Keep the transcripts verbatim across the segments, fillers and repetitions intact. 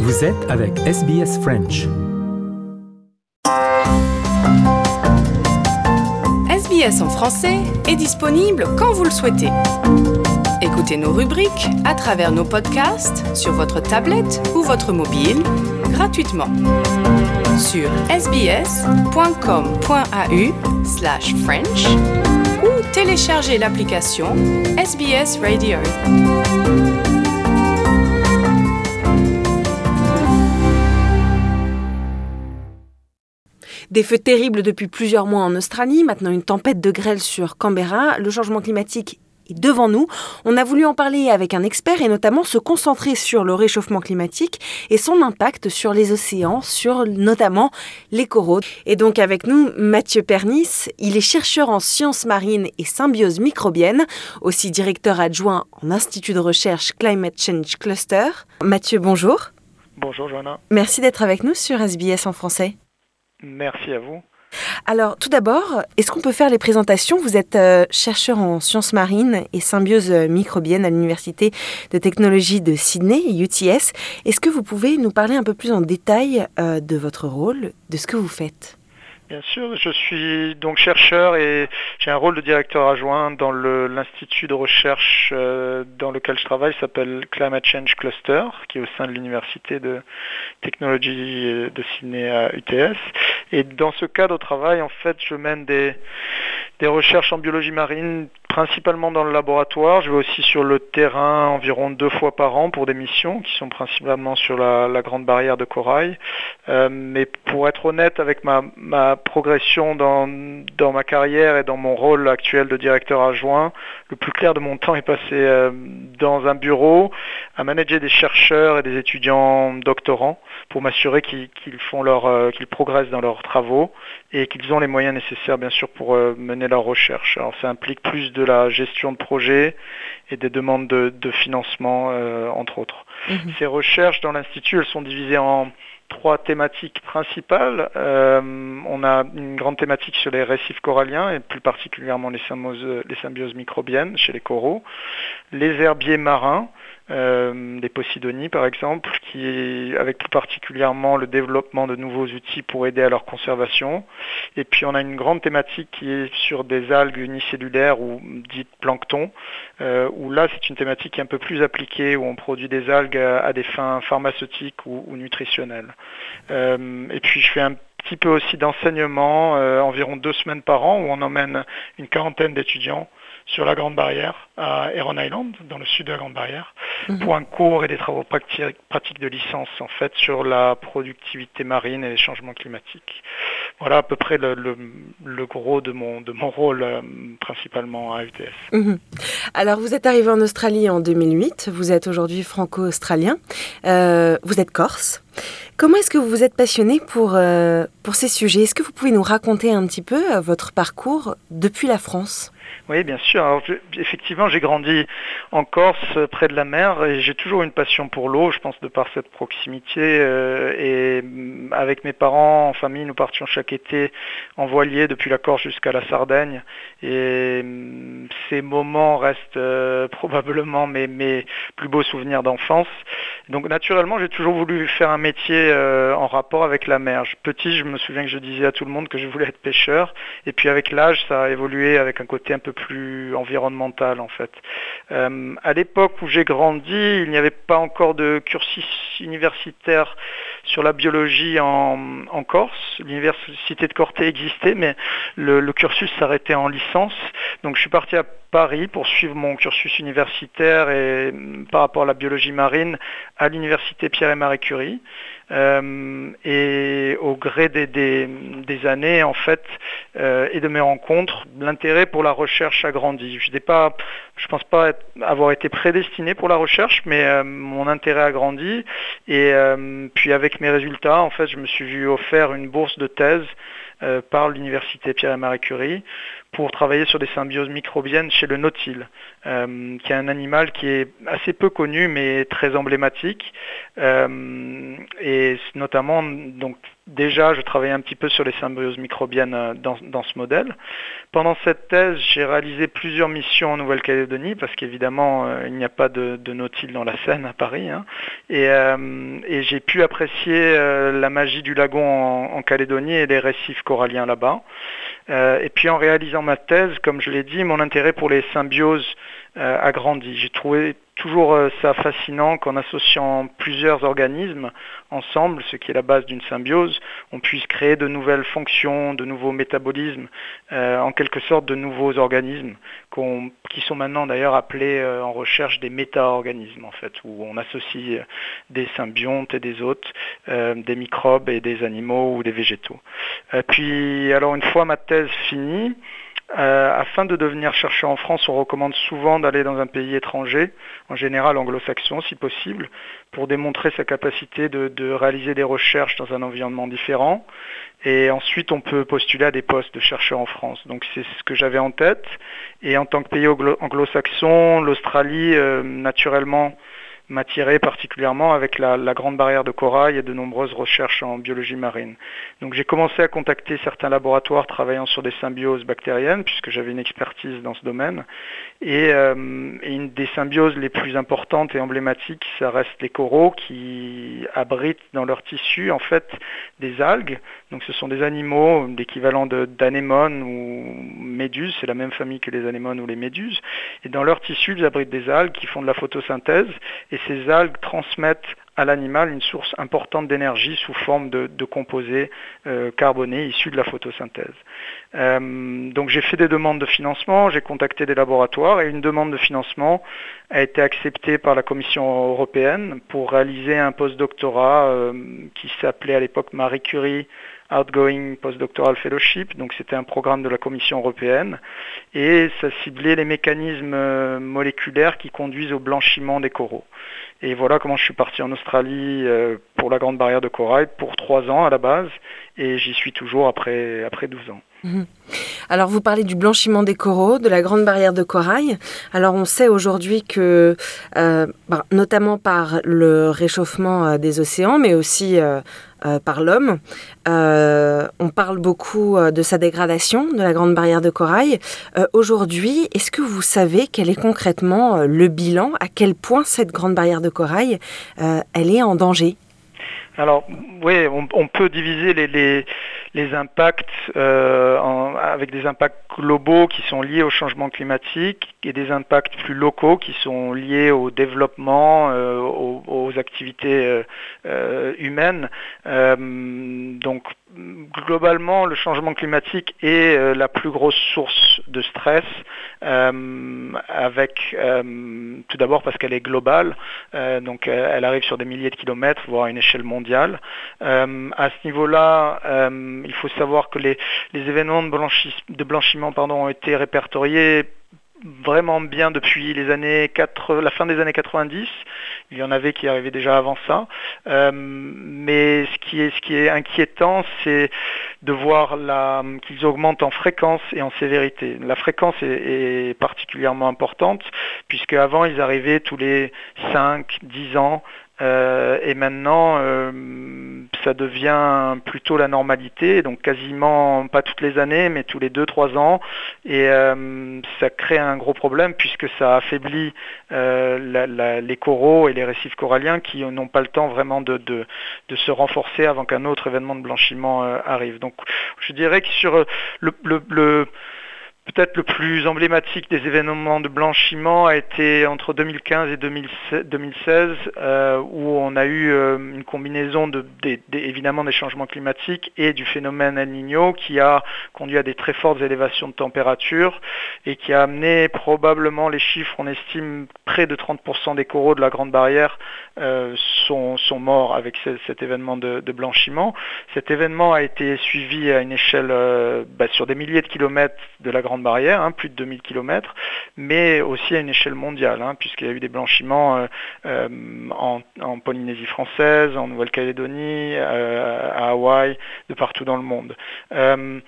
Vous êtes avec S B S French. S B S en français est disponible quand vous le souhaitez. Écoutez nos rubriques à travers nos podcasts sur votre tablette ou votre mobile gratuitement sur sbs.com.au slash French ou téléchargez l'application S B S Radio. Des feux terribles depuis plusieurs mois en Australie, maintenant une tempête de grêle sur Canberra, le changement climatique est devant nous. On a voulu en parler avec un expert et notamment se concentrer sur le réchauffement climatique et son impact sur les océans, sur notamment les coraux. Et donc avec nous, Mathieu Pernis, il est chercheur en sciences marines et symbiose microbienne, aussi directeur adjoint en Institut de recherche Climate Change Cluster. Mathieu, bonjour. Bonjour Johanna. Merci d'être avec nous sur S B S en français. Merci à vous. Alors, tout d'abord, est-ce qu'on peut faire les présentations ? Vous êtes euh, chercheur en sciences marines et symbiose microbienne à l'Université de technologie de Sydney, U T S. Est-ce que vous pouvez nous parler un peu plus en détail euh, de votre rôle, de ce que vous faites ? Bien sûr, je suis donc chercheur et j'ai un rôle de directeur adjoint dans le, l'institut de recherche euh, dans lequel je travaille, s'appelle Climate Change Cluster, qui est au sein de l'Université de technologie de Sydney à U T S. Et dans ce cadre de travail, en fait, je mène des, des recherches en biologie marine, principalement dans le laboratoire. Je vais aussi sur le terrain environ deux fois par an pour des missions qui sont principalement sur la, la grande barrière de corail. Euh, mais pour être honnête avec ma, ma progression dans, dans ma carrière et dans mon rôle actuel de directeur adjoint, le plus clair de mon temps est passé euh, dans un bureau à manager des chercheurs et des étudiants doctorants pour m'assurer qu'ils, qu'ils font leur, euh, qu'ils progressent dans leurs travaux et qu'ils ont les moyens nécessaires bien sûr pour euh, mener leur recherche. Alors ça implique plus de la gestion de projet et des demandes de, de financement euh, entre autres. Mmh. Ces recherches dans l'Institut, elles sont divisées en trois thématiques principales. Euh, on a une grande thématique sur les récifs coralliens et plus particulièrement les symbioses, les symbioses microbiennes chez les coraux, les herbiers marins, euh, les posidonies par exemple, qui avec plus particulièrement le développement de nouveaux outils pour aider à leur conservation. Et puis on a une grande thématique qui est sur des algues unicellulaires ou dites plancton, euh, où là c'est une thématique qui est un peu plus appliquée, où on produit des algues à, à des fins pharmaceutiques ou, ou nutritionnelles. Euh, et puis je fais un petit peu aussi d'enseignement, euh, environ deux semaines par an, où on emmène une quarantaine d'étudiants sur la Grande Barrière, à Heron Island, dans le sud de la Grande Barrière, mmh. pour un cours et des travaux pratiques, pratiques de licence, en fait, sur la productivité marine et les changements climatiques. Voilà à peu près le, le, le gros de mon, de mon rôle, euh, principalement à U T S. Mmh. Alors, vous êtes arrivé en Australie en deux mille huit, vous êtes aujourd'hui franco-australien, euh, vous êtes corse. Comment est-ce que vous vous êtes passionné pour, euh, pour ces sujets ? Est-ce que vous pouvez nous raconter un petit peu euh, votre parcours depuis la France ? Oui, bien sûr. Alors, je, effectivement, j'ai grandi en Corse, près de la mer, et j'ai toujours une passion pour l'eau, je pense, de par cette proximité. Euh, et avec mes parents, en famille, nous partions chaque été en voilier depuis la Corse jusqu'à la Sardaigne. Et ces moments restent euh, probablement mes, mes plus beaux souvenirs d'enfance. Donc, naturellement, j'ai toujours voulu faire un métier euh, en rapport avec la mer. Petit, je me souviens que je disais à tout le monde que je voulais être pêcheur. Et puis, avec l'âge, ça a évolué avec un côté un peu plus environnemental en fait. Euh, à l'époque où j'ai grandi, il n'y avait pas encore de cursus universitaire sur la biologie en, en Corse. L'université de Corté existait, mais le, le cursus s'arrêtait en licence. Donc je suis parti à Paris pour suivre mon cursus universitaire et par rapport à la biologie marine à l'université Pierre et Marie Curie. Euh, et au gré des, des, des années en fait euh, et de mes rencontres, l'intérêt pour la recherche a grandi. Je n'ai pas, je pense pas être, avoir été prédestiné pour la recherche, mais euh, mon intérêt a grandi et euh, puis avec mes résultats, en fait, je me suis vu offert une bourse de thèse euh, par l'université Pierre et Marie Curie pour travailler sur des symbioses microbiennes chez le nautile, euh, qui est un animal qui est assez peu connu mais très emblématique. Euh, et notamment, donc déjà, je travaillais un petit peu sur les symbioses microbiennes dans, dans ce modèle. Pendant cette thèse, j'ai réalisé plusieurs missions en Nouvelle-Calédonie, parce qu'évidemment, euh, il n'y a pas de, de nautile dans la Seine à Paris. Hein. Et, euh, et j'ai pu apprécier euh, la magie du lagon en, en Calédonie et les récifs coralliens là-bas. Euh, et puis en réalisant ma thèse, comme je l'ai dit, mon intérêt pour les symbioses euh, a grandi. J'ai trouvé toujours euh, ça fascinant qu'en associant plusieurs organismes ensemble, ce qui est la base d'une symbiose, on puisse créer de nouvelles fonctions, de nouveaux métabolismes, euh, en quelque sorte de nouveaux organismes qu'on, qui sont maintenant d'ailleurs appelés euh, en recherche des méta-organismes en fait, où on associe des symbiontes et des hôtes, euh, des microbes et des animaux ou des végétaux. Euh, puis alors une fois ma thèse finie, Euh, afin de devenir chercheur en France, on recommande souvent d'aller dans un pays étranger, en général anglo-saxon si possible, pour démontrer sa capacité de, de réaliser des recherches dans un environnement différent. Et ensuite, on peut postuler à des postes de chercheur en France. Donc c'est ce que j'avais en tête. Et en tant que pays anglo-saxon, l'Australie, euh, naturellement, m'attirait particulièrement avec la, la grande barrière de corail et de nombreuses recherches en biologie marine. Donc j'ai commencé à contacter certains laboratoires travaillant sur des symbioses bactériennes, puisque j'avais une expertise dans ce domaine. Et, euh, et une des symbioses les plus importantes et emblématiques, ça reste les coraux qui abritent dans leur tissu en fait des algues. Donc ce sont des animaux, l'équivalent de, d'anémones ou méduses, c'est la même famille que les anémones ou les méduses. Et dans leur tissu, ils abritent des algues qui font de la photosynthèse. Et ces algues transmettent à l'animal une source importante d'énergie sous forme de, de composés euh, carbonés issus de la photosynthèse. Euh, donc j'ai fait des demandes de financement, j'ai contacté des laboratoires et une demande de financement a été acceptée par la Commission européenne pour réaliser un postdoctorat euh, qui s'appelait à l'époque Marie Curie Outgoing Postdoctoral Fellowship, donc c'était un programme de la Commission européenne, et ça ciblait les mécanismes moléculaires qui conduisent au blanchiment des coraux. Et voilà comment je suis parti en Australie euh, pour la Grande Barrière de Corail, pour trois ans à la base, et j'y suis toujours après, après douze ans. Mmh. Alors vous parlez du blanchiment des coraux, de la Grande Barrière de Corail. Alors on sait aujourd'hui que, euh, bah, notamment par le réchauffement euh, des océans, mais aussi euh, euh, par l'homme, euh, on parle beaucoup euh, de sa dégradation, de la Grande Barrière de Corail. Euh, aujourd'hui, est-ce que vous savez quel est concrètement euh, le bilan, à quel point cette Grande Barrière de Corail, euh, elle est en danger ? Alors, oui, on, on peut diviser les, les, les impacts euh, en, avec des impacts globaux qui sont liés au changement climatique et des impacts plus locaux qui sont liés au développement, euh, aux, aux activités euh, euh, humaines. Euh, donc, globalement, le changement climatique est euh, la plus grosse source de stress, euh, avec euh, tout d'abord parce qu'elle est globale, euh, donc euh, elle arrive sur des milliers de kilomètres, voire à une échelle mondiale. Euh, à ce niveau-là, euh, il faut savoir que les, les événements de, blanchi- de blanchiment pardon, ont été répertoriés vraiment bien depuis les années quatre, la fin des années quatre-vingt-dix. Il y en avait qui arrivaient déjà avant ça. Euh, mais ce qui est, ce qui est inquiétant, c'est de voir la, qu'ils augmentent en fréquence et en sévérité. La fréquence est, est particulièrement importante, puisque avant ils arrivaient tous les cinq dix ans. Euh, et maintenant, euh, ça devient plutôt la normalité, donc quasiment pas toutes les années, mais tous les deux trois ans. Et euh, ça crée un gros problème puisque ça affaiblit euh, la, la, les coraux et les récifs coralliens qui n'ont pas le temps vraiment de, de, de se renforcer avant qu'un autre événement de blanchiment euh, arrive. Donc je dirais que sur le, le, le peut-être le plus emblématique des événements de blanchiment a été entre deux mille quinze et deux mille seize, euh, où on a eu euh, une combinaison de, de, de, évidemment des changements climatiques et du phénomène El Niño qui a conduit à des très fortes élévations de température et qui a amené probablement, les chiffres, on estime près de trente pour cent des coraux de la Grande Barrière euh, sont, sont morts avec ce, cet événement de, de blanchiment. Cet événement a été suivi à une échelle euh, bah, sur des milliers de kilomètres de la Grande Barrière, hein, plus de deux mille kilomètres, mais aussi à une échelle mondiale, hein, puisqu'il y a eu des blanchiments euh, euh, en, en Polynésie française, en Nouvelle-Calédonie, euh, à Hawaï, de partout dans le monde. Euh,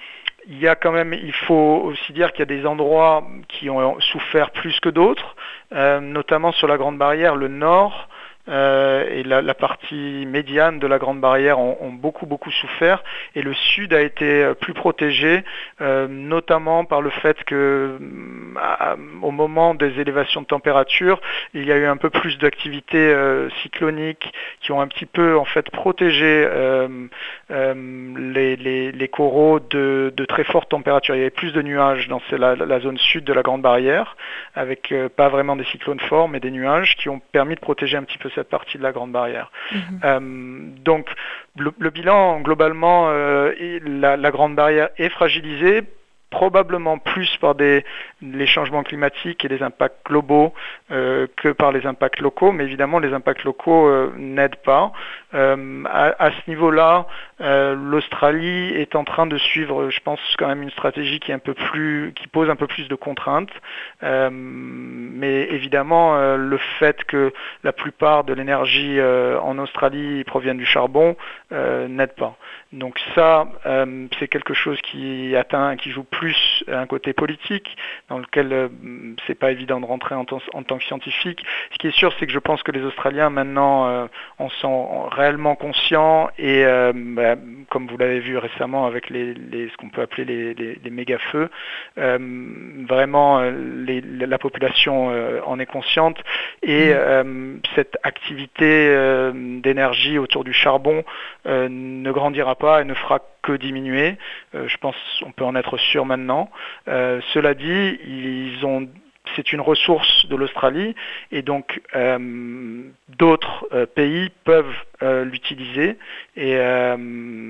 il y a quand même, il faut aussi dire qu'il y a des endroits qui ont souffert plus que d'autres, euh, notamment sur la Grande Barrière, le nord. Euh, et la, la partie médiane de la Grande Barrière ont, ont beaucoup beaucoup souffert, et le sud a été plus protégé, euh, notamment par le fait que à, au moment des élévations de température, il y a eu un peu plus d'activités euh, cycloniques qui ont un petit peu en fait protégé euh, euh, les, les, les coraux de, de très fortes températures. Il y avait plus de nuages dans la, la zone sud de la Grande Barrière, avec euh, pas vraiment des cyclones forts, mais des nuages qui ont permis de protéger un petit peu cette partie de la Grande Barrière. Mmh. Euh, donc le, le bilan globalement, euh, la, la Grande Barrière est fragilisée, probablement plus par des, les changements climatiques et les impacts globaux euh, que par les impacts locaux, mais évidemment les impacts locaux euh, n'aident pas. Euh, à, à ce niveau-là, euh, l'Australie est en train de suivre, je pense, quand même une stratégie qui est un peu plus, qui pose un peu plus de contraintes. Euh, mais évidemment, euh, le fait que la plupart de l'énergie euh, en Australie provienne du charbon euh, n'aide pas. Donc ça, euh, c'est quelque chose qui atteint, qui joue plus un côté politique, dans lequel euh, c'est pas évident de rentrer en, t- en tant que scientifique. Ce qui est sûr, c'est que je pense que les Australiens maintenant euh, en sont réellement conscients, et euh, bah, comme vous l'avez vu récemment avec les, les, ce qu'on peut appeler les, les, les méga-feux, euh, vraiment les, la population euh, en est consciente, et euh, cette activité euh, d'énergie autour du charbon euh, ne grandira pas et ne fera que diminuer. Euh, je pense qu'on peut en être sûr maintenant. Euh, cela dit, ils ont, c'est une ressource de l'Australie, et donc euh, d'autres euh, pays peuvent euh, l'utiliser, et, euh,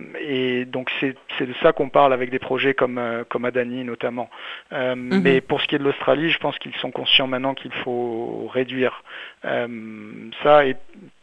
et donc c'est, c'est de ça qu'on parle avec des projets comme, euh, comme Adani notamment. Euh, mm-hmm. Mais pour ce qui est de l'Australie, je pense qu'ils sont conscients maintenant qu'il faut réduire euh, ça, et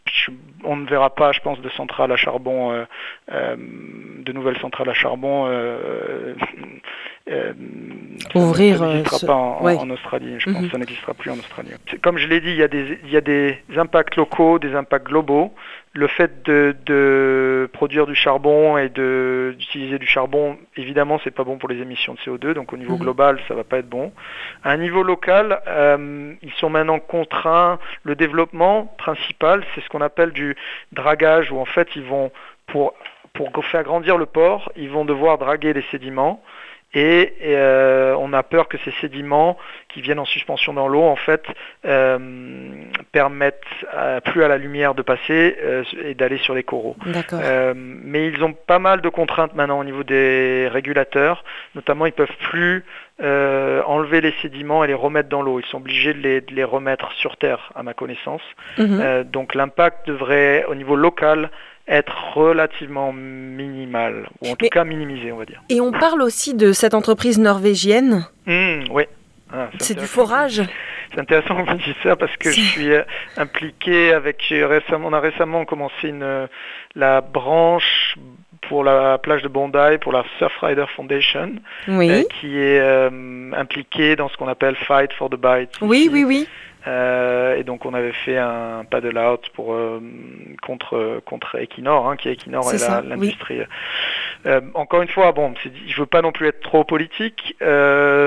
on ne verra pas, je pense, de centrales à charbon, euh, euh, de nouvelles centrales à charbon. Euh, euh, Ouvrir. Ça n'existera ce... pas en, ouais. en Australie. Je mm-hmm. pense que ça n'existera plus en Australie. C'est, comme je l'ai dit, il y a des, il y a des impacts locaux, des impacts globaux. Le fait de, de produire du charbon et de, d'utiliser du charbon, évidemment, c'est pas bon pour les émissions de C O deux. Donc au niveau mmh. global, ça va pas être bon. À un niveau local, euh, ils sont maintenant contraints. Le développement principal, c'est ce qu'on appelle du dragage, où en fait, ils vont pour pour faire grandir le port, ils vont devoir draguer les sédiments. Et, et euh, on a peur que ces sédiments qui viennent en suspension dans l'eau, en fait, euh, permettent à, plus à la lumière de passer euh, et d'aller sur les coraux. D'accord. Euh, mais ils ont pas mal de contraintes maintenant au niveau des régulateurs. Notamment, ils peuvent plus euh, enlever les sédiments et les remettre dans l'eau. Ils sont obligés de les, de les remettre sur terre, à ma connaissance. Mm-hmm. Euh, donc l'impact devrait, au niveau local, être relativement minimal, ou en tout Mais, cas minimisé, on va dire. Et on parle aussi de cette entreprise norvégienne. Mmh, oui. Ah, c'est c'est du forage. C'est intéressant que vous disiez ça, parce que c'est... je suis impliqué avec, récemment, on a récemment commencé une, la branche pour la plage de Bondi, pour la Surfrider Foundation, oui. euh, qui est euh, impliquée dans ce qu'on appelle Fight for the Bight. Oui, ici. oui, oui. Euh, et donc on avait fait un paddle out pour euh, contre contre Equinor, hein, qui est Equinor c'est et ça, la, l'industrie. Oui. Euh, encore une fois, bon, c'est, je veux pas non plus être trop politique. Euh,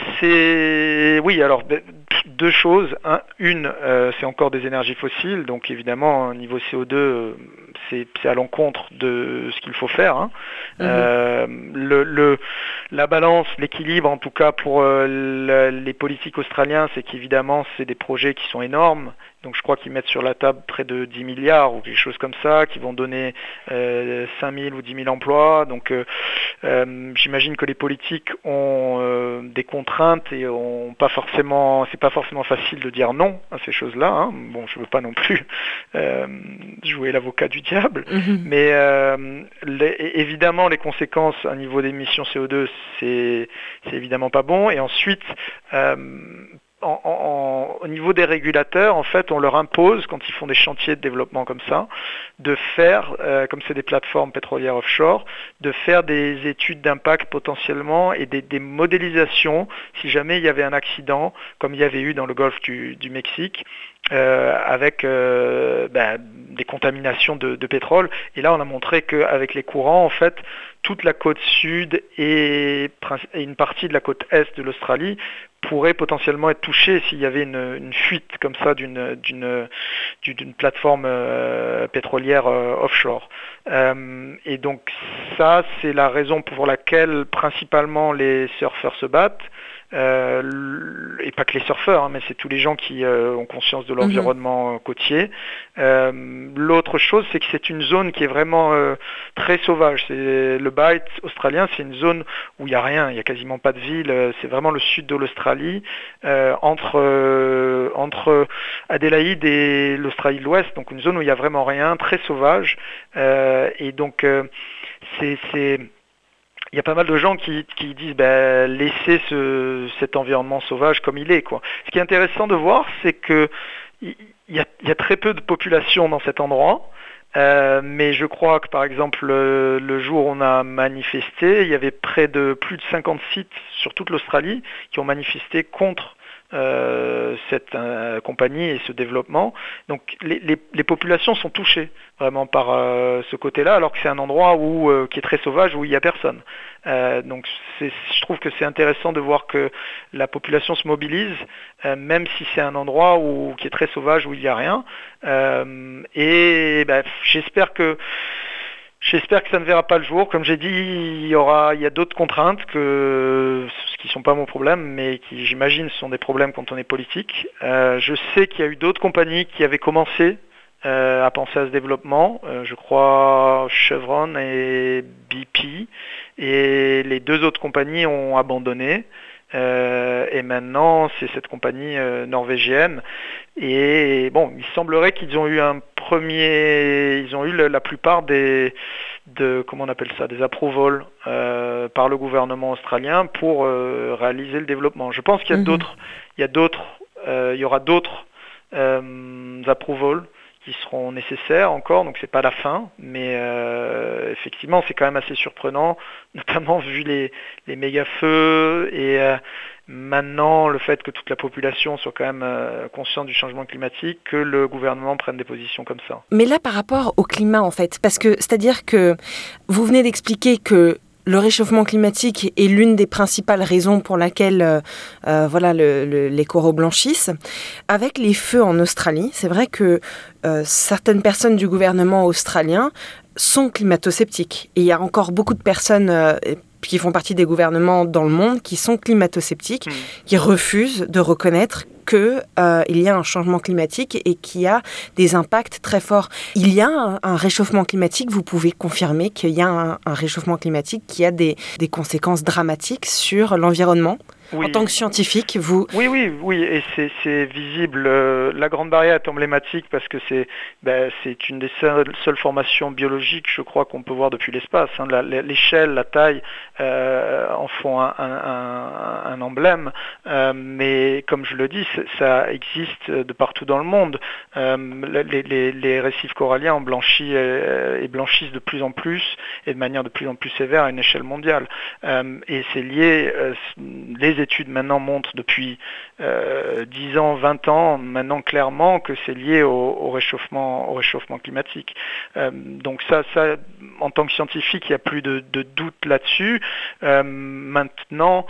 c'est oui, alors deux choses. Un, une, euh, c'est encore des énergies fossiles, donc évidemment niveau C O deux, c'est, c'est à l'encontre de ce qu'il faut faire. Hein. Mm-hmm. Euh, le, le la balance, l'équilibre en tout cas pour euh, le, les politiques australiens, c'est qu'évidemment c'est des projets qui sont énormes, donc je crois qu'ils mettent sur la table près de dix milliards ou quelque chose comme ça, qui vont donner euh, cinq mille ou dix mille emplois, donc euh, euh, j'imagine que les politiques ont euh, des contraintes et ont pas forcément, c'est pas forcément facile de dire non à ces choses-là, hein. Bon, je veux pas non plus euh, jouer l'avocat du diable, mm-hmm. mais euh, les, évidemment les conséquences à niveau d'émissions C O deux, c'est, c'est évidemment pas bon, et ensuite euh, En, en, au niveau des régulateurs, en fait, on leur impose, quand ils font des chantiers de développement comme ça, de faire, euh, comme c'est des plateformes pétrolières offshore, de faire des études d'impact potentiellement et des, des modélisations si jamais il y avait un accident, comme il y avait eu dans le golfe du, du Mexique, euh, avec euh, ben, des contaminations de, de pétrole. Et là, on a montré qu'avec les courants, en fait, toute la côte sud et, et une partie de la côte est de l'Australie pourrait potentiellement être touchée s'il y avait une, une fuite comme ça d'une, d'une, d'une plateforme euh, pétrolière euh, offshore. Euh, et donc ça, c'est la raison pour laquelle principalement les surfeurs se battent. Euh, et pas que les surfeurs, hein, mais c'est tous les gens qui euh, ont conscience de l'environnement mmh. côtier. Euh, l'autre chose, c'est que c'est une zone qui est vraiment euh, très sauvage. C'est, le Bight australien, c'est une zone où il n'y a rien, il n'y a quasiment pas de ville. C'est vraiment le sud de l'Australie, euh, entre, euh, entre Adélaïde et l'Australie de l'Ouest, donc une zone où il n'y a vraiment rien, très sauvage. Euh, et donc, euh, c'est... c'est il y a pas mal de gens qui, qui disent ben, laissez ce, cet environnement sauvage comme il est, quoi. Ce qui est intéressant de voir, c'est que il y a, il y a très peu de population dans cet endroit, euh, mais je crois que par exemple le, le jour où on a manifesté, il y avait près de plus de cinquante sites sur toute l'Australie qui ont manifesté contre Euh, cette euh, compagnie et ce développement. Donc les, les, les populations sont touchées vraiment par euh, ce côté-là, alors que c'est un endroit où, euh, qui est très sauvage, où il n'y a personne. Euh, donc c'est, je trouve que c'est intéressant de voir que la population se mobilise, euh, même si c'est un endroit où, qui est très sauvage, où il n'y a rien. Euh, et ben, j'espère que J'espère que ça ne verra pas le jour. Comme j'ai dit, il y aura, il y a d'autres contraintes que, qui ne sont pas mon problème, mais qui, j'imagine, sont des problèmes quand on est politique. Euh, je sais qu'il y a eu d'autres compagnies qui avaient commencé euh, à penser à ce développement. Euh, je crois Chevron et B P. Et les deux autres compagnies ont abandonné. Euh, et maintenant, c'est cette compagnie euh, norvégienne. Et bon, il semblerait qu'ils ont eu un premier, ils ont eu le, la plupart des, de, comment on appelle ça, des approvals euh, par le gouvernement australien pour euh, réaliser le développement. Je pense qu'il y a mmh. d'autres, il y a d'autres, euh, il y aura d'autres euh, approvals qui seront nécessaires encore, donc c'est pas la fin, mais euh, effectivement c'est quand même assez surprenant, notamment vu les, les méga feux et euh, maintenant le fait que toute la population soit quand même euh, consciente du changement climatique, que le gouvernement prenne des positions comme ça. Mais là par rapport au climat en fait, parce que c'est-à-dire que vous venez d'expliquer que le réchauffement climatique est l'une des principales raisons pour laquelle euh, euh, voilà, le, le, les coraux blanchissent. Avec les feux en Australie, c'est vrai que euh, certaines personnes du gouvernement australien sont climato-sceptiques. Et il y a encore beaucoup de personnes euh, qui font partie des gouvernements dans le monde qui sont climato-sceptiques, mmh. qui refusent de reconnaître qu'il euh, y a un changement climatique et qu'il y a des impacts très forts. Il y a un, un réchauffement climatique, vous pouvez confirmer qu'il y a un, un réchauffement climatique qui a des, des conséquences dramatiques sur l'environnement. Oui. En tant que scientifique, vous... Oui, oui, oui, et c'est, c'est visible. Euh, la Grande Barrière est emblématique parce que c'est, ben, c'est une des seules, seules formations biologiques, je crois, qu'on peut voir depuis l'espace. Hein. La, l'échelle, la taille euh, en font un, un, un, un emblème, euh, mais comme je le dis, ça existe de partout dans le monde. Euh, les, les, les récifs coralliens ont blanchi et, et blanchissent de plus en plus et de manière de plus en plus sévère à une échelle mondiale. Euh, et c'est lié... Euh, les études maintenant montrent depuis euh, dix ans, vingt ans, maintenant clairement que c'est lié au, au, réchauffement, au réchauffement climatique. Euh, donc ça, ça, en tant que scientifique, il n'y a plus de, de doute là-dessus. Euh, maintenant,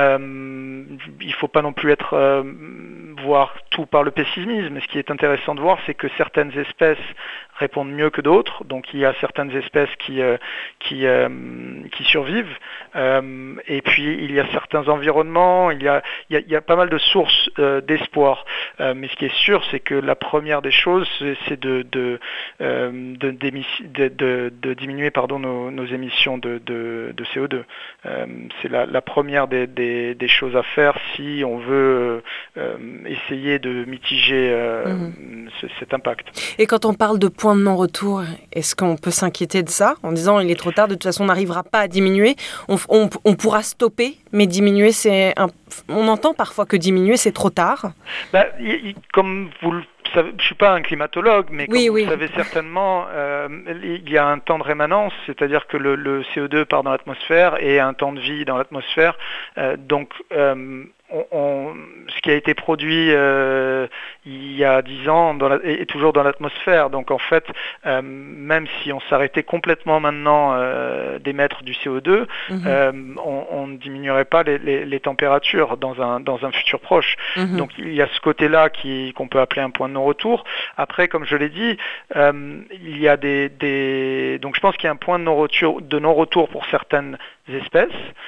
euh, il ne faut pas non plus être euh, voir tout par le pessimisme. Ce qui est intéressant de voir, c'est que certaines espèces répondent mieux que d'autres. Donc il y a certaines espèces qui, euh, qui, euh, qui survivent. Euh, et puis il y a certains environnements, il y a, il y a, il y a pas mal de sources euh, d'espoir. Euh, mais ce qui est sûr, c'est que la première des choses, c'est, c'est de, de, euh, de, de, de, de diminuer pardon, nos, nos émissions de, de, de C O deux. Euh, c'est la, la première des, des, des choses à faire si on veut euh, essayer de mitiger euh, mmh. ce, cet impact. Et quand on parle de point de non-retour, est-ce qu'on peut s'inquiéter de ça en disant il est trop tard, de toute façon on n'arrivera pas à diminuer, on, on, on pourra stopper, mais diminuer c'est un... on entend parfois que diminuer c'est trop tard. Bah, y, y, comme vous le savez, je ne suis pas un climatologue, mais comme oui, vous oui. le savez certainement, euh, il y a un temps de rémanence, c'est-à-dire que le, le C O deux part dans l'atmosphère et un temps de vie dans l'atmosphère, euh, donc euh, on, on, ce qui a été produit euh, il y a dix ans dans la, est, est toujours dans l'atmosphère. Donc en fait, euh, même si on s'arrêtait complètement maintenant euh, d'émettre du C O deux, mmh. euh, on ne diminuerait pas les, les, les températures dans un, dans un futur proche. Mmh. Donc il y a ce côté-là qui, qu'on peut appeler un point de non-retour. Après, comme je l'ai dit, euh, il y a des, des... Donc je pense qu'il y a un point de non-retour, de non-retour pour certaines espèces,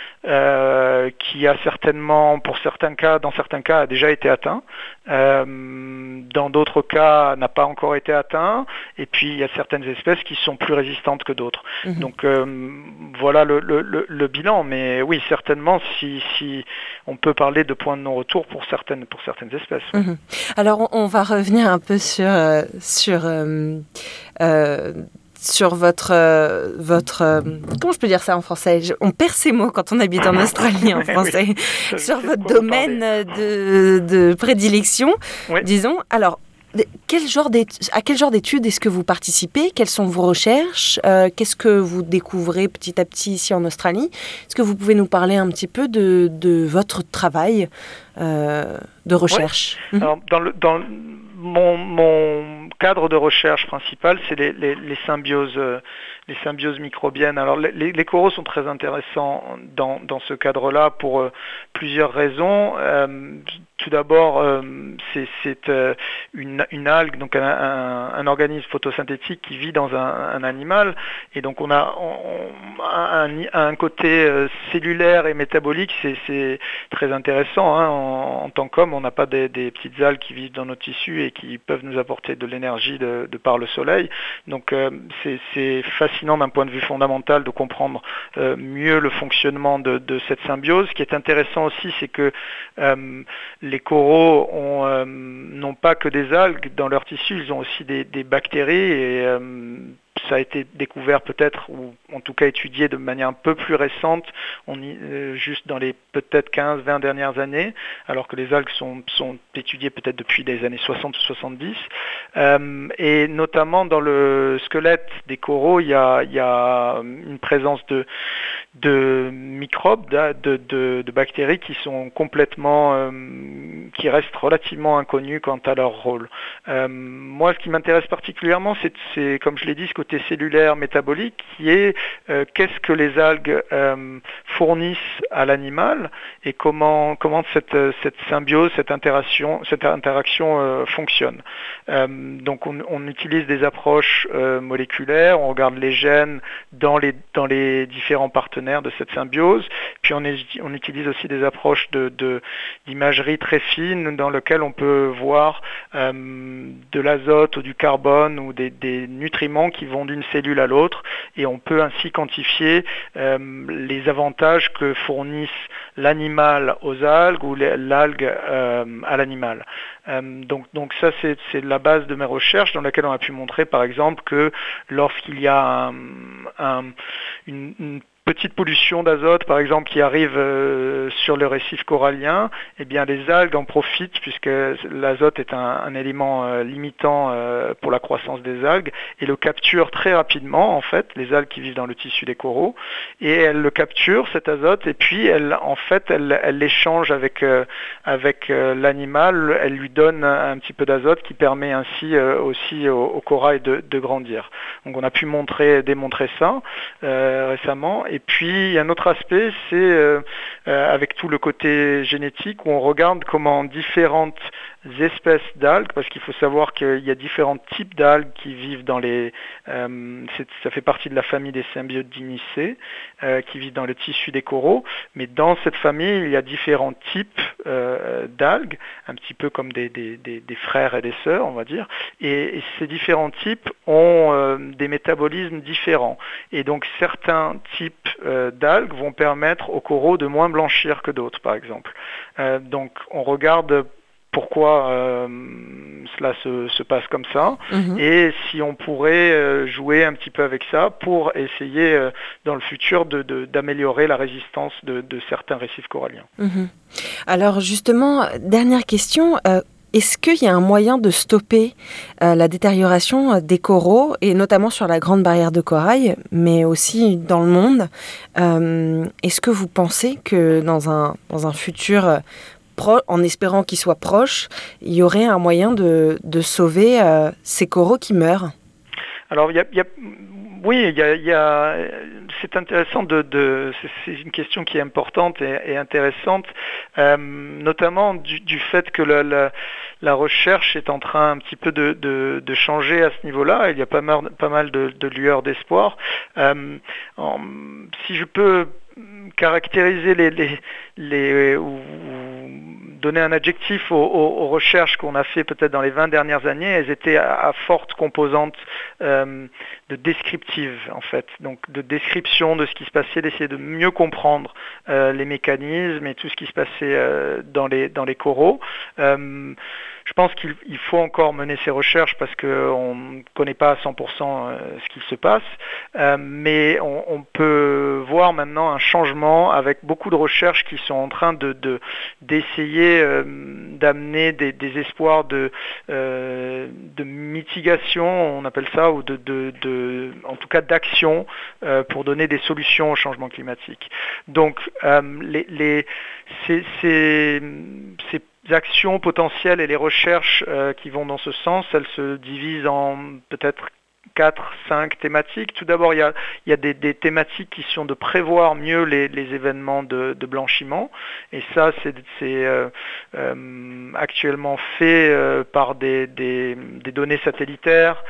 euh, qui a certainement, pour certains cas, dans certains cas, a déjà été atteint. Euh, dans d'autres cas, n'a pas encore été atteint. Et puis, il y a certaines espèces qui sont plus résistantes que d'autres. Mmh. Donc, euh, voilà le, le, le, le bilan. Mais oui, certainement, si, si on peut parler de point de non-retour pour certaines, pour certaines espèces. Mmh. Alors, on va revenir un peu sur... Euh, sur euh, euh, sur votre, euh, votre euh, comment je peux dire ça en français? je, On perd ses mots quand on habite en Australie en français. Oui. Sur votre domaine de, de prédilection, oui. disons. Alors, quel genre à quel genre d'études est-ce que vous participez? Quelles sont vos recherches? euh, Qu'est-ce que vous découvrez petit à petit ici en Australie? Est-ce que vous pouvez nous parler un petit peu de, de votre travail euh, de recherche? Oui. mmh. Alors, dans le... Dans le... Mon, mon cadre de recherche principal, c'est les, les, les symbioses, euh, les symbioses microbiennes. Alors, les, les coraux sont très intéressants dans, dans ce cadre-là pour euh, plusieurs raisons. Euh, tout d'abord, euh, c'est, c'est euh, une, une algue, donc un, un, un organisme photosynthétique qui vit dans un, un animal, et donc on a on, un, un côté euh, cellulaire et métabolique, c'est, c'est très intéressant. Hein. En, en tant qu'homme, on n'a pas des, des petites algues qui vivent dans nos tissus et qui peuvent nous apporter de l'énergie de, de par le soleil. Donc euh, c'est, c'est fascinant d'un point de vue fondamental de comprendre euh, mieux le fonctionnement de, de cette symbiose. Ce qui est intéressant aussi, c'est que euh, les coraux ont, euh, n'ont pas que des algues dans leur tissu, ils ont aussi des, des bactéries et euh, ça a été découvert peut-être, ou en tout cas étudié de manière un peu plus récente, on y, euh, juste dans les peut-être quinze vingt dernières années, alors que les algues sont, sont étudiées peut-être depuis les années soixante ou soixante-dix. Euh, et notamment dans le squelette des coraux, il y a, il y a une présence de, de microbes, de, de, de bactéries qui sont complètement, euh, qui restent relativement inconnues quant à leur rôle. Euh, moi, ce qui m'intéresse particulièrement, c'est, c'est comme je l'ai dit, ce côté cellulaire métabolique qui est euh, qu'est-ce que les algues euh, fournissent à l'animal et comment comment cette cette symbiose, cette interaction cette interaction euh, fonctionne. Euh, donc on, on utilise des approches euh, moléculaires, on regarde les gènes dans les dans les différents partenaires de cette symbiose, puis on, est, on utilise aussi des approches de, de d'imagerie très fine dans lesquelles on peut voir euh, de l'azote ou du carbone ou des, des nutriments qui vont d'une cellule à l'autre, et on peut ainsi quantifier euh, les avantages que fournissent l'animal aux algues ou les, l'algue euh, à l'animal. Euh, donc, donc ça, c'est, c'est la base de mes recherches, dans laquelle on a pu montrer, par exemple, que lorsqu'il y a un, un, une, une petite pollution d'azote, par exemple, qui arrive euh, sur le récif corallien, eh bien les algues en profitent puisque l'azote est un, un élément euh, limitant euh, pour la croissance des algues et le capture très rapidement, en fait, les algues qui vivent dans le tissu des coraux, et elles le capturent, cet azote, et puis elles, en fait, elles, elles l'échangent avec, euh, avec euh, l'animal, elles lui donnent un petit peu d'azote qui permet ainsi euh, aussi au, au corail de, de grandir. Donc on a pu montrer, démontrer ça euh, récemment. Et puis, il y a un autre aspect, c'est euh, euh, avec tout le côté génétique, où on regarde comment différentes espèces d'algues, parce qu'il faut savoir qu'il y a différents types d'algues qui vivent dans les... Euh, c'est, ça fait partie de la famille des Symbiodiniaceae, euh, qui vivent dans le tissu des coraux, mais dans cette famille, il y a différents types euh, d'algues, un petit peu comme des, des, des, des frères et des sœurs, on va dire, et, et ces différents types ont euh, des métabolismes différents. Et donc, certains types euh, d'algues vont permettre aux coraux de moins blanchir que d'autres, par exemple. Euh, donc, on regarde pourquoi euh, cela se, se passe comme ça, mmh. et si on pourrait euh, jouer un petit peu avec ça pour essayer euh, dans le futur de, de, d'améliorer la résistance de, de certains récifs coralliens. Mmh. Alors justement, dernière question, euh, est-ce qu'il y a un moyen de stopper euh, la détérioration des coraux, et notamment sur la Grande Barrière de Corail, mais aussi dans le monde? euh, Est-ce que vous pensez que dans un, dans un futur pro- en espérant qu'ils soient proches, il y aurait un moyen de, de sauver euh, ces coraux qui meurent? Alors, il y a, il y a, oui, il y a, il y a, c'est intéressant de, de c'est, c'est une question qui est importante et, et intéressante, euh, notamment du, du fait que la, la, la recherche est en train un petit peu de, de, de changer à ce niveau-là. Il y a pas mal, pas mal de, de lueurs d'espoir. Euh, en, si je peux caractériser les, les, les ou, ou donner un adjectif aux, aux, aux recherches qu'on a fait peut-être dans les vingt dernières années, elles étaient à, à forte composante euh, de descriptive en fait, donc de description de ce qui se passait, d'essayer de mieux comprendre euh, les mécanismes et tout ce qui se passait euh, dans les dans les coraux. Euh, Je pense qu'il il faut encore mener ces recherches parce qu'on ne connaît pas à cent pour cent euh, ce qui se passe, euh, mais on, on peut voir maintenant un changement avec beaucoup de recherches qui sont en train de, de, d'essayer euh, d'amener des, des espoirs de, euh, de mitigation, on appelle ça, ou de, de, de en tout cas d'action euh, pour donner des solutions au changement climatique. Donc euh, les, les, ces, ces, ces actions potentielles et les recherches euh, qui vont dans ce sens, elles se divisent en peut-être quatre, cinq thématiques. Tout d'abord, il y a, il y a des, des thématiques qui sont de prévoir mieux les, les événements de, de blanchiment. Et ça, c'est, c'est euh, euh, actuellement fait euh, par des, des, des données satellitaires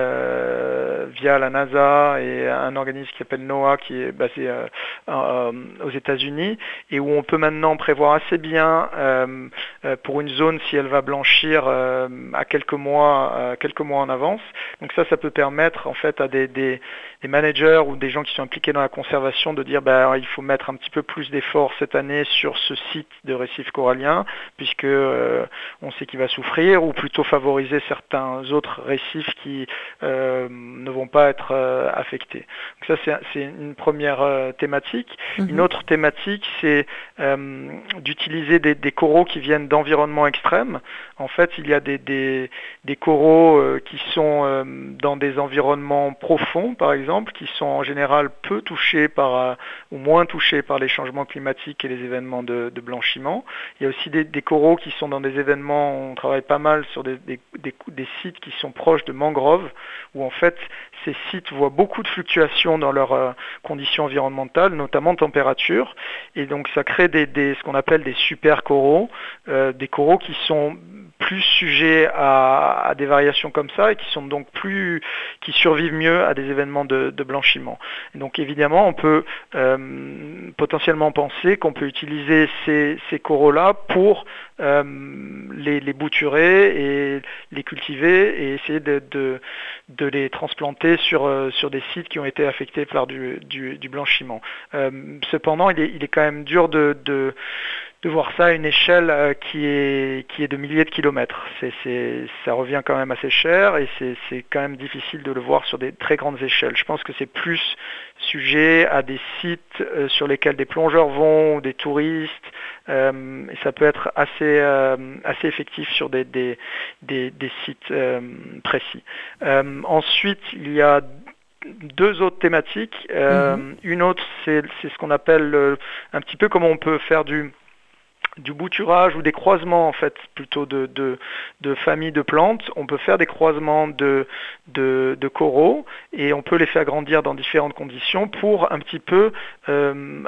euh, via la NASA et un organisme qui s'appelle NOAA qui est basé euh, euh, aux États-Unis et où on peut maintenant prévoir assez bien euh, euh, pour une zone si elle va blanchir euh, à quelques mois, euh, quelques mois en avance. Donc ça, ça peut permettre en fait à des, des, des managers ou des gens qui sont impliqués dans la conservation de dire ben, il faut mettre un petit peu plus d'efforts cette année sur ce site de récif corallien puisque euh, on sait qu'il va souffrir, ou plutôt favoriser certains autres récifs qui euh, ne vont pas être euh, affectés. Donc ça c'est, c'est une première euh, thématique. Mm-hmm. Une autre thématique c'est euh, d'utiliser des, des coraux qui viennent d'environnements extrêmes. En fait il y a des, des, des coraux euh, qui sont euh, dans des des environnements profonds, par exemple, qui sont en général peu touchés par, euh, ou moins touchés par les changements climatiques et les événements de, de blanchiment. Il y a aussi des, des coraux qui sont dans des événements, on travaille pas mal sur des, des, des, des sites qui sont proches de mangroves, où en fait ces sites voient beaucoup de fluctuations dans leurs euh, conditions environnementales, notamment température, et donc ça crée des, des, ce qu'on appelle des super coraux, euh, des coraux qui sont plus sujets à, à des variations comme ça et qui sont donc plus, qui survivent mieux à des événements de, de blanchiment. Et donc évidemment, on peut euh, potentiellement penser qu'on peut utiliser ces, ces coraux-là pour euh, les, les bouturer et les cultiver et essayer de, de, de les transplanter sur, euh, sur des sites qui ont été affectés par du, du, du blanchiment. Euh, cependant, il est, il est quand même dur de, de de voir ça à une échelle euh, qui est qui est de milliers de kilomètres. C'est, c'est, ça revient quand même assez cher et c'est, c'est quand même difficile de le voir sur des très grandes échelles. Je pense que c'est plus sujet à des sites euh, sur lesquels des plongeurs vont ou des touristes. Euh, et ça peut être assez euh, assez effectif sur des des des, des sites euh, précis. Euh, ensuite, il y a deux autres thématiques. Euh, mmh. Une autre, c'est, c'est ce qu'on appelle euh, un petit peu comment on peut faire du du bouturage ou des croisements en fait plutôt de, de, de familles de plantes. On peut faire des croisements de, de, de coraux et on peut les faire grandir dans différentes conditions pour un petit peu euh,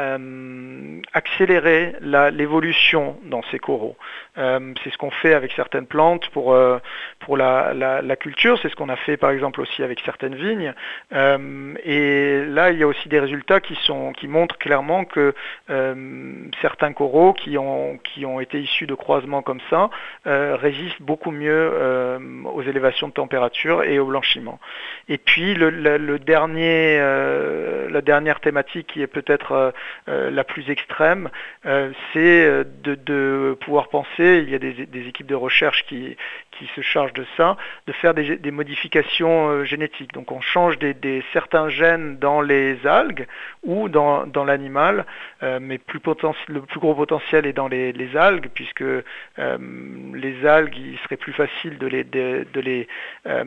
euh, accélérer la, l'évolution dans ces coraux. Euh, c'est ce qu'on fait avec certaines plantes pour, euh, pour la, la, la culture, c'est ce qu'on a fait par exemple aussi avec certaines vignes. Euh, et là il y a aussi des résultats qui, sont, qui montrent clairement que euh, certains coraux qui ont qui ont été issus de croisements comme ça euh, résistent beaucoup mieux euh, aux élévations de température et au blanchiment. Et puis le, le, le dernier, euh, la dernière thématique qui est peut-être euh, la plus extrême, euh, c'est de, de pouvoir penser, il y a des, des équipes de recherche qui, qui se charge de ça, de faire des, des modifications euh, génétiques. Donc on change des, des, certains gènes dans les algues ou dans, dans l'animal, euh, mais plus potentiel, le plus gros potentiel est dans les, les algues, puisque euh, les algues, il serait plus facile de les, de, de les, euh,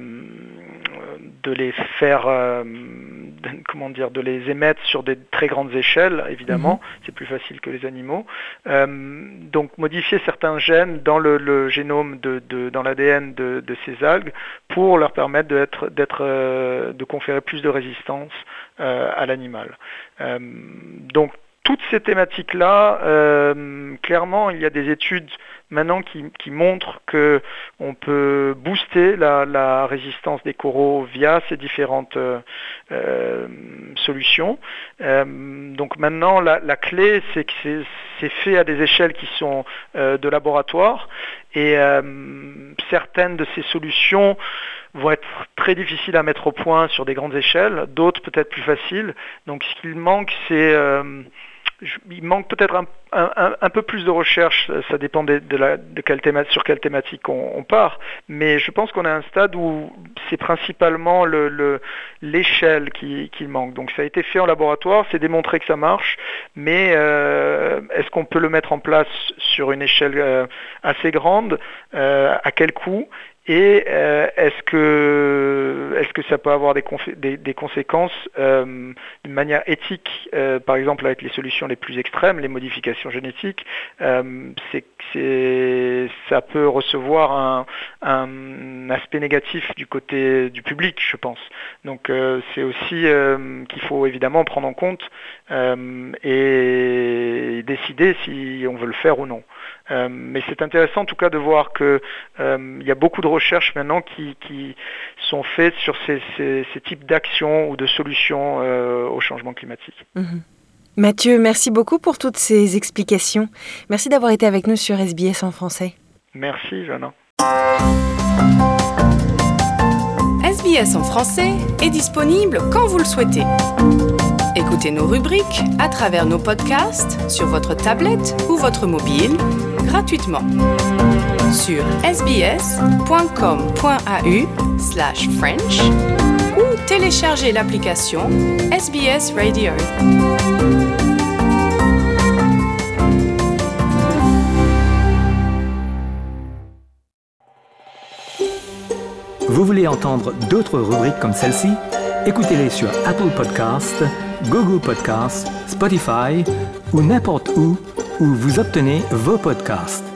de les faire, euh, de, comment dire, de les émettre sur des très grandes échelles, évidemment, mmh. c'est plus facile que les animaux. Euh, donc modifier certains gènes dans le, le génome, de, de, dans l'A D N de, de ces algues pour leur permettre d'être, d'être, euh, de conférer plus de résistance euh, à l'animal. Euh, donc toutes ces thématiques-là, euh, clairement, il y a des études maintenant qui, qui montrent que on peut booster la, la résistance des coraux via ces différentes euh, euh, solutions. Euh, donc maintenant, la, la clé, c'est que c'est, c'est fait à des échelles qui sont euh, de laboratoire, et euh, certaines de ces solutions vont être très difficiles à mettre au point sur des grandes échelles, d'autres peut-être plus faciles. Donc ce qu'il manque, c'est euh, il manque peut-être un, un, un peu plus de recherche, ça dépend de, de, la, de quelle thématique, sur quelle thématique on, on part, mais je pense qu'on est à un stade où c'est principalement le, le, l'échelle qui, qui manque. Donc ça a été fait en laboratoire, c'est démontré que ça marche, mais euh, est-ce qu'on peut le mettre en place sur une échelle euh, assez grande, euh, à quel coût ? Et euh, est-ce que est-ce que ça peut avoir des, confé- des, des conséquences euh, d'une manière éthique, euh, par exemple avec les solutions les plus extrêmes, les modifications génétiques, euh, c'est, c'est, ça peut recevoir un, un aspect négatif du côté du public, je pense. Donc euh, c'est aussi euh, qu'il faut évidemment prendre en compte euh, et décider si on veut le faire ou non. Euh, mais c'est intéressant en tout cas de voir que euh, il y a beaucoup de recherches maintenant qui, qui sont faites sur ces, ces, ces types d'actions ou de solutions euh, au changement climatique. Mmh. Mathieu, merci beaucoup pour toutes ces explications. Merci d'avoir été avec nous sur S B S en français. Merci, Joanna. S B S en français est disponible quand vous le souhaitez. Écoutez nos rubriques à travers nos podcasts sur votre tablette ou votre mobile gratuitement sur sbs.com.au slash French ou téléchargez l'application S B S Radio. Vous voulez entendre d'autres rubriques comme celle-ci? Écoutez-les sur Apple Podcasts, Google Podcasts, Spotify ou n'importe où où vous obtenez vos podcasts.